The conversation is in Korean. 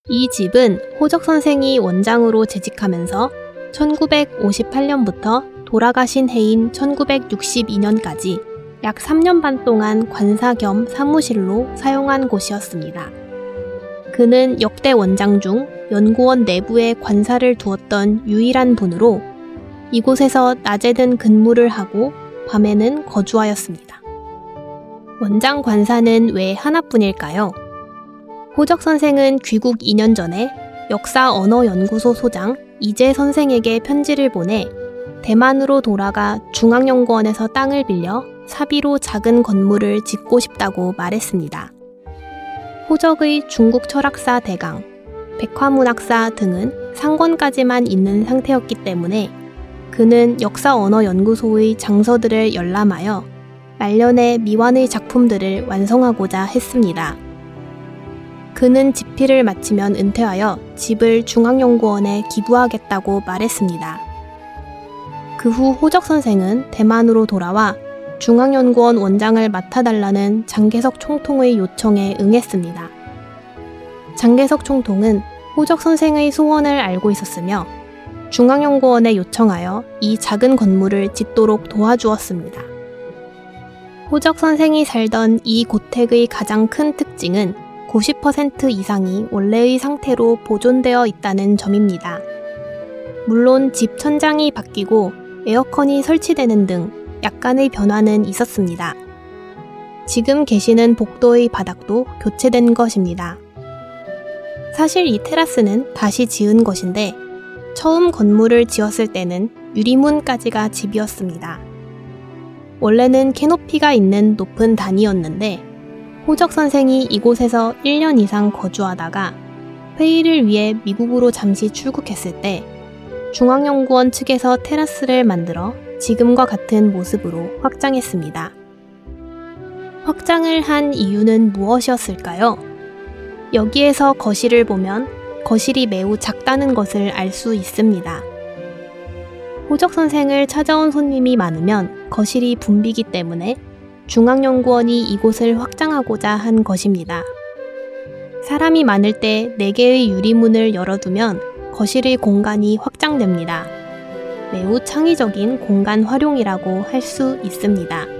이 집은 호적 선생이 원장으로 재직하면서 1958년부터 돌아가신 해인 1962년까지 약 3년 반 동안 관사 겸 사무실로 사용한 곳이었습니다. 그는 역대 원장 중 연구원 내부에 관사를 두었던 유일한 분으로 이곳에서 낮에는 근무를 하고 밤에는 거주하였습니다. 원장 관사는 왜 하나뿐일까요? 호적 선생은 귀국 2년 전에 역사언어연구소 소장 이재 선생에게 편지를 보내 대만으로 돌아가 중앙연구원에서 땅을 빌려 사비로 작은 건물을 짓고 싶다고 말했습니다. 호적의 중국 철학사 대강, 백화문학사 등은 상권까지만 있는 상태였기 때문에 그는 역사언어연구소의 장서들을 열람하여 말년에 미완의 작품들을 완성하고자 했습니다. 그는 집필을 마치면 은퇴하여 집을 중앙연구원에 기부하겠다고 말했습니다. 그 후 호적 선생은 대만으로 돌아와 중앙연구원 원장을 맡아달라는 장개석 총통의 요청에 응했습니다. 장개석 총통은 호적 선생의 소원을 알고 있었으며 중앙연구원에 요청하여 이 작은 건물을 짓도록 도와주었습니다. 호적 선생이 살던 이 고택의 가장 큰 특징은 90% 이상이 원래의 상태로 보존되어 있다는 점입니다. 물론 집 천장이 바뀌고 에어컨이 설치되는 등 약간의 변화는 있었습니다. 지금 계시는 복도의 바닥도 교체된 것입니다. 사실 이 테라스는 다시 지은 것인데 처음 건물을 지었을 때는 유리문까지가 집이었습니다. 원래는 캐노피가 있는 높은 단이었는데 호적 선생이 이곳에서 1년 이상 거주하다가 회의를 위해 미국으로 잠시 출국했을 때 중앙연구원 측에서 테라스를 만들어 지금과 같은 모습으로 확장했습니다. 확장을 한 이유는 무엇이었을까요? 여기에서 거실을 보면 거실이 매우 작다는 것을 알 수 있습니다. 호적 선생을 찾아온 손님이 많으면 거실이 붐비기 때문에 중앙연구원이 이곳을 확장하고자 한 것입니다. 사람이 많을 때 4개의 유리문을 열어두면 거실의 공간이 확장됩니다. 매우 창의적인 공간 활용이라고 할 수 있습니다.